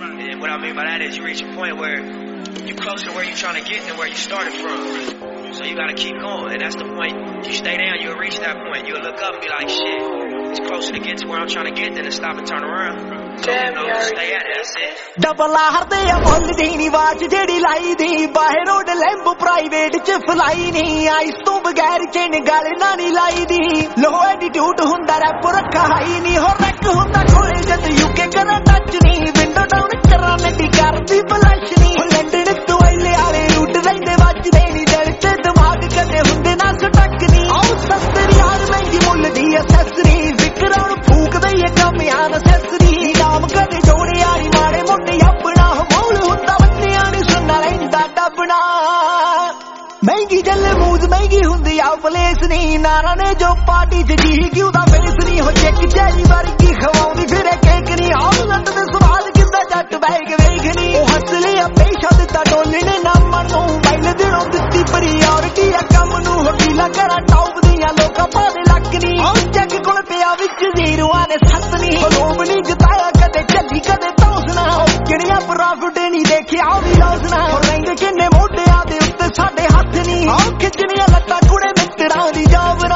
And what I mean by that is you reach a point where you closer to where you're trying to get than where you started from. So you gotta keep going, and that's the point. You stay down, you'll reach that point. You'll look up and be like, shit, it's closer to get to where I'm trying to get than to stop and turn around. So, stay at it, that's it. Double hardde a mull di ni watch jehdi lai di bahe road lamb private ch fly ni ice to bagair chain gal na ni lai di low attitude hunda rap rakha hai ni ho rack hunda khole jad UK kara touch ni window down karan di kardi flash ni London to ile ale root rende vajde ni dil te dimag kade hunde na stuck ni aw sastri yaar mehi mull di accessory vikron phook de ye kamyan accessory ਨਾਮ ਕਦੇ ਜੋੜਿਆ ਨੀ ਮਾੜੇ ਮੋਟੇ ਆਪਣਾ mall ਹੁੰਦਾ ਬੰਦਿਆਂ ਨੇ ਸੁਣਨਾ ਰਹਿੰਦਾ ਡੱਬਣਾ ਮਹਿੰਗੀ ਜੱਲੇ ਮੂਜ ਮਹਿੰਗੀ ਹੁੰਦੀ ਆ ਪਲੇਸ ਨਹੀਂ ਨਾਰਾ ਨੇ ਜੋ ਪਾਰਟੀ ਚ ਜੀ ਕਿਉਂ ਦਾ ਫੇਸ ਨਹੀਂ ਹੋ ਚੈੱਕ ਚੈਲੀ ਵਰਗੀ ਖਵਾਉਂਦੀ ਫਿਰੇ ਕੇਕ ਨਹੀਂ ਆਹ ਲੱਟ ਦੇ ਸਵਾਲ ਕਿੱਦਾਂ ਜੱਟ ਬੈਗ ਵੇਖਣੀ ਉਹ ਹੱਸ ਲਿਆ ਪੇਸ਼ਾ ਦਿੱਤਾ ਡੋਲਣੇ ਨਾ ਮਨੂੰ ਬਾਈਲ ਦਿਨੋਂ ਦਿੱਤੀ ਪ੍ਰਾਇੋਰਟੀ ਆ ਕੰਮ ਨੂੰ ਹੋਟੀਲਾ ਕਰਾਂ ਟੌਪ ਦੀਆਂ ਲੋਕਾਂ ਪਾਦੇ ਲੱਕ ਨਹੀਂ ਆਹ ਜੱਗ ਕੋਲ ਪਿਆ ਵਿੱਚ ਜ਼ੀਰੋਆਂ ਨੇ ਸੱਤ ਨਹੀਂ ਲੋਭ ਨਹੀਂ ਜਤਾਇਆ ਕਦੇ ਤੌਸਣਾ ਕਿਹੜੀਆਂ ਪ੍ਰੋਫਿਟ ਨਹੀਂ ਦੇਖਿਆ ਵੀ ਲੋਸਣਾ ਰੰਗ ਕਿੰਨੇ ਮੋਢਿਆਂ ਦੇ ਉੱਤੇ ਸਾਡੇ ਹੱਥ ਨਹੀਂ ਆਹ ਖਿੱਚਣੀਆਂ ਲੱਤਾਂ ਕੁੜੇ ਮਿੱਤਰਾਂ ਦੀ ਜਾਵਣਾ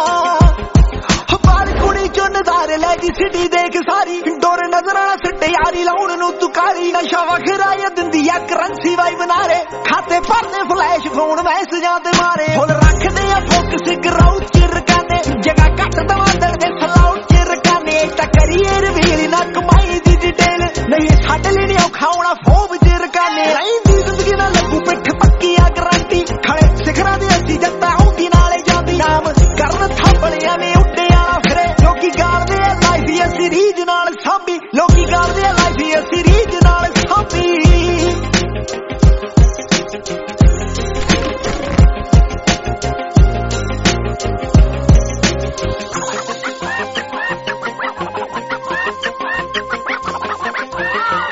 ਬਾਰ ਕੁੜੀ ਚੋਂ ਨਜ਼ਾਰੇ ਲੈ ਜੀ ਸਿੱਟੀ ਦੇਖ ਸਾਰੀ ਡੋਰ ਨਜ਼ਰਾਂ ਸਿੱਟੇ ਯਾਰੀ ਲਾਉਣ ਨੂੰ ਤੁਕਾਰੀ ਨਸ਼ਾ ਵਖਰਾਇਆ ਦਿੰਦੀ ਆ ਕਰੰਸੀ ਵਾਈ ਬਨਾਰੇ ਖਾਤੇ ਭਰਨੇ ਫਲੈਸ਼ ਫੋਨ ਮੈਸੇਜਾਂ ਤੇ ਮਾਰੇ ਫੁੱਲ ਰੱਖਦੇ ਆ ਫੋਕਸ ਗਰਾਊਂਡ ਚ ਰਕਾਨੇ ਜਗਾ ਕੱਟ ਦਵਾ ਦਿਲ ਦੇ ਸਲਾਉਟ ਚ ਰਕਾਨੇ ਤਾਂ ਕਰੀਏ ਰਿਵੀਲ ਨਾ ਕਮਾਈ ਨਹੀਂ ਸਾਡੇ ਲਈ ਨਹੀਂ ਔਖਾ ਹੋਣਾ ਫੋਬ ਜਿਰ ਕਾਨੇ ਰਹਿੰਦੀ ਜ਼ਿੰਦਗੀ ਨਾਲ ਲੱਗੂ ਪਿੱਠ ਪੱਕੀ ਆ ਗਰੰਟੀ ਖੜੇ ਸਿਖਰਾਂ ਦੇ ਅਸੀਂ ਜੱਟਾ ਆਉਂਦੀ ਨਾਲੇ ਜਾਂਦੀ ਨਾਮ ਕਰਨ ਥੰਬਲਿਆਂ ਨੇ ਉੱਡੇ ਵਾਲਾ ਫਿਰੇ ਲੋਕੀ ਗਾਲਦੇ ਆ ਲਾਈਫ ਹੀ ਅਸੀਂ ਰੀਜ ਨਾਲ ਸਾਂਭੀ ਲੋਕੀ ਗਾਲਦੇ ਆ ਲਾਈਫ ਹੀ ਅਸੀਂ ਰੀਜ ਨਾਲ ਸਾਂਭੀ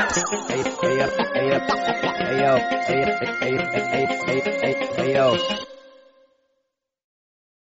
Hey yo.